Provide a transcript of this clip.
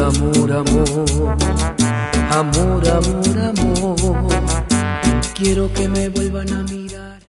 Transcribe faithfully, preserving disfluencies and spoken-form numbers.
amor, amor, amor, amor, amor. Quiero que me vuelvan a mí.